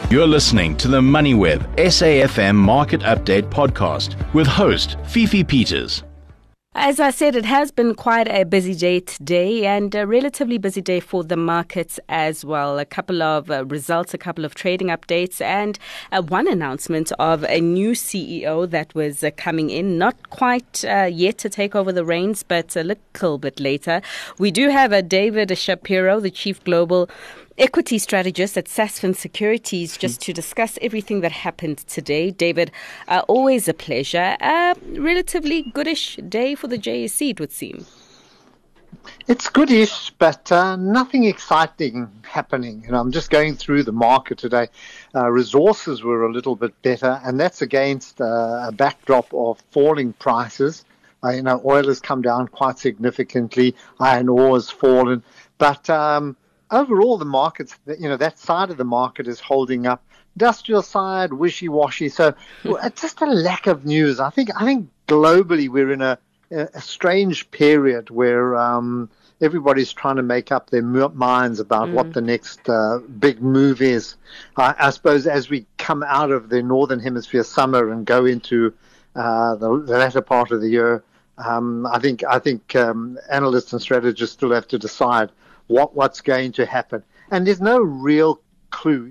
You're listening to the MoneyWeb SAFM Market Update podcast with host Fifi Peters. As I said, it has been quite a busy day today and a relatively busy day for the markets as well. A couple of results, a couple of trading updates and one announcement of a new CEO that was coming in, not quite yet to take over the reins, but a little bit later. We do have David Shapiro, the Chief Global Equity Strategist at Sasfin Securities, just to discuss everything that happened today. David, always a pleasure. Relatively goodish day for the JSE, it would seem. It's goodish, but nothing exciting happening. I'm just going through the market today. Resources were a little bit better, and that's against a backdrop of falling prices. Oil has come down quite significantly. Iron ore has fallen, but overall, the markets, that side of the market is holding up. Industrial side, wishy-washy. So just a lack of news. I think globally we're in a strange period where everybody's trying to make up their minds about what the next big move is. I suppose as we come out of the Northern Hemisphere summer and go into the latter part of the year, I think analysts and strategists still have to decide what's going to happen. And there's no real clue.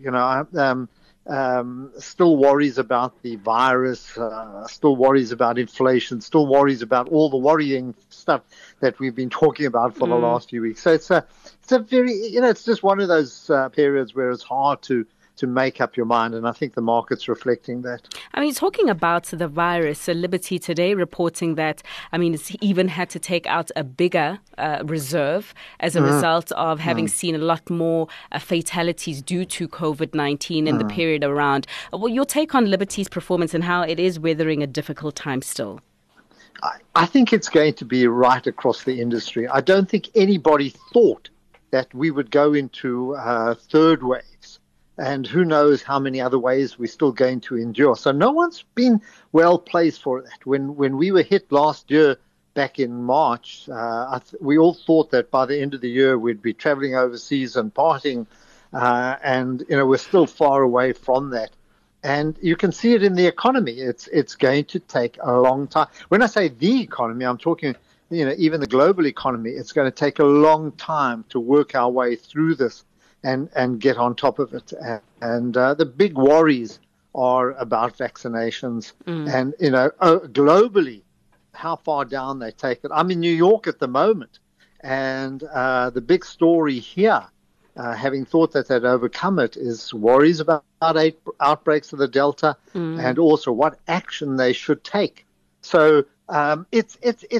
Still worries about the virus, still worries about inflation, still worries about all the worrying stuff that we've been talking about for the last few weeks. So it's a very, it's just one of those periods where it's hard to make up your mind, and I think the market's reflecting that. Talking about the virus, Liberty today reporting that, it's even had to take out a bigger reserve as a result of having seen a lot more fatalities due to COVID-19 in the period around. Your take on Liberty's performance and how it is weathering a difficult time still? I think it's going to be right across the industry. I don't think anybody thought that we would go into third wave. And who knows how many other ways we're still going to endure. So no one's been well placed for that. When we were hit last year, back in March, we all thought that by the end of the year we'd be traveling overseas and partying, and we're still far away from that. And you can see it in the economy. It's going to take a long time. When I say the economy, I'm talking, even the global economy. It's going to take a long time to work our way through this and get on top of it. And the big worries are about vaccinations and, globally, how far down they take it. I'm in New York at the moment, and the big story here, having thought that they'd overcome it, is worries about outbreaks of the Delta and also what action they should take. So it's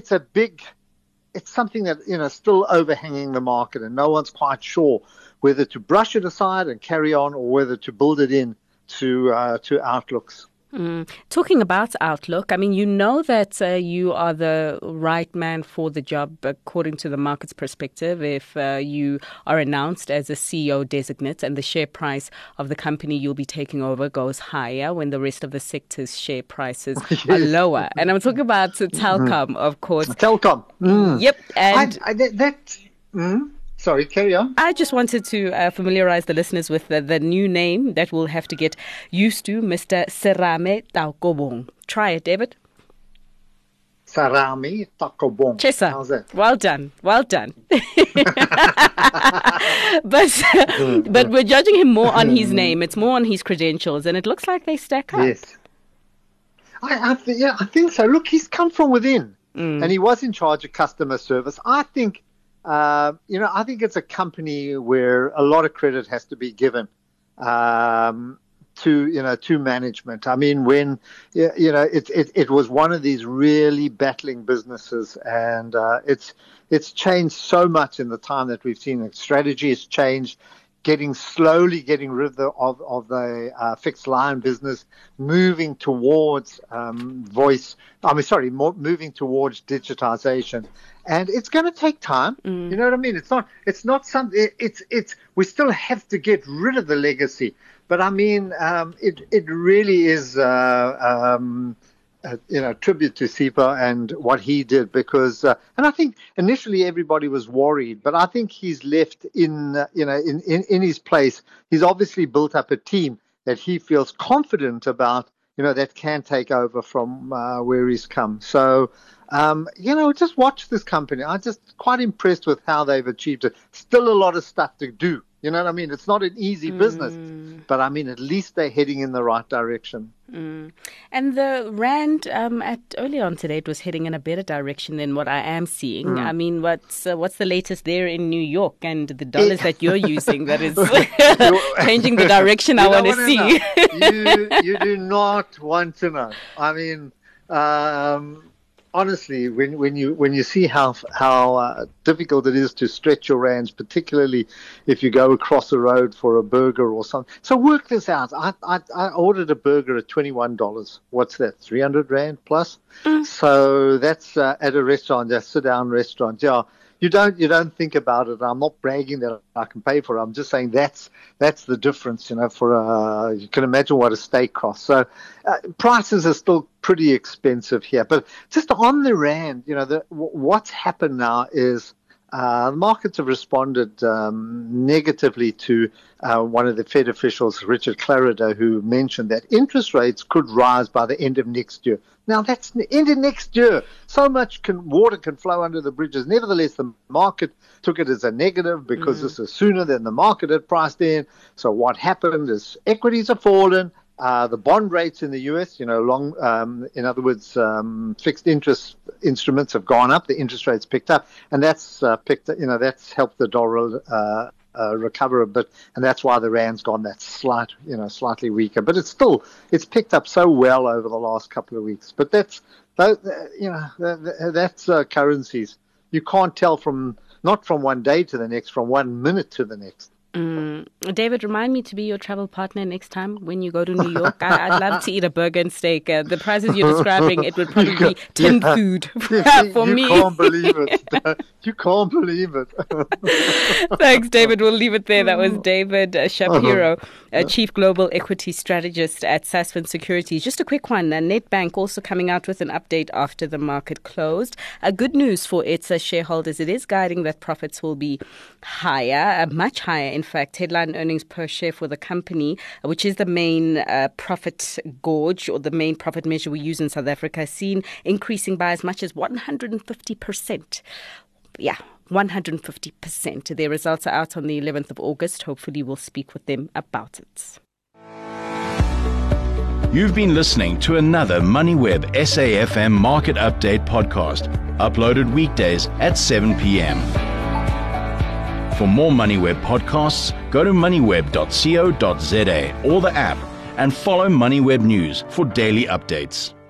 something that, still overhanging the market, and no one's quite sure whether to brush it aside and carry on or whether to build it in to outlooks. Talking about outlook, that you are the right man for the job according to the market's perspective if you are announced as a CEO designate and the share price of the company you'll be taking over goes higher when the rest of the sector's share prices are lower. And I'm talking about Telkom, of course. Telkom. Yep. And Sorry, carry on. I just wanted to familiarize the listeners with the new name that we'll have to get used to, Mr. Serame Taukobong. Try it, David. Serame Taukobong. Chesa. How's that? Well done. But we're judging him more on his name. It's more on his credentials, and it looks like they stack up. Yes. I think so. Look, he's come from within, and he was in charge of customer service. I think it's a company where a lot of credit has to be given to management. When it was one of these really battling businesses, and it's changed so much in the time that we've seen. The strategy has changed, slowly getting rid of the fixed line business, moving towards moving towards digitization. And it's going to take time. You know what I mean? It's not something, we still have to get rid of the legacy. But it really is, tribute to Sipho and what he did, because, and I think initially everybody was worried, but I think he's left in his place. He's obviously built up a team, that he feels confident about, that can take over from where he's come. So, just watch this company. I'm just quite impressed with how they've achieved it. Still a lot of stuff to do. You know what I mean? It's not an easy business, but I mean, at least they're heading in the right direction. And the rand early on today, it was heading in a better direction than what I am seeing. I mean, what's the latest there in New York and the dollars that you're using that is changing the direction I want to see? You do not want to know. I mean, honestly, when you see how difficult it is to stretch your rands, particularly if you go across the road for a burger or something. So work this out. I ordered a burger at $21. What's that? 300 rand plus. So that's at a restaurant, a sit-down restaurant. Yeah. You don't think about it. I'm not bragging that I can pay for it. I'm just saying that's the difference, for you can imagine what a steak costs. So prices are still pretty expensive here. But just on the rand, what's happened now is the markets have responded negatively to one of the Fed officials, Richard Clarida, who mentioned that interest rates could rise by the end of next year. Now, that's the end of next year. So much water can flow under the bridges. Nevertheless, the market took it as a negative because this is sooner than the market had priced in. So what happened is equities have fallen. The bond rates in the U.S., in other words, fixed interest instruments have gone up. The interest rates picked up, and that's that's helped the dollar recover a bit, and that's why the rand's gone that slightly weaker. But it's picked up so well over the last couple of weeks. But that's currencies. You can't tell not from one day to the next, from 1 minute to the next. David, remind me to be your travel partner next time when you go to New York. I'd love to eat a burger and steak. The prices you're describing, it would probably be tin food for me. You can't believe it. You can't believe it. Thanks, David. We'll leave it there. That was David Shapiro, Chief Global Equity Strategist at Sasfin Securities. Just a quick one. Nedbank also coming out with an update after the market closed. Good news for its shareholders. It is guiding that profits will be higher, much higher. In fact, headline earnings per share for the company, which is the main profit gauge or the main profit measure we use in South Africa, seen increasing by as much as 150%. Yeah, 150%. Their results are out on the 11th of August. Hopefully we'll speak with them about it. You've been listening to another MoneyWeb SAFM Market Update podcast, uploaded weekdays at 7 p.m. For more MoneyWeb podcasts, go to moneyweb.co.za or the app and follow MoneyWeb News for daily updates.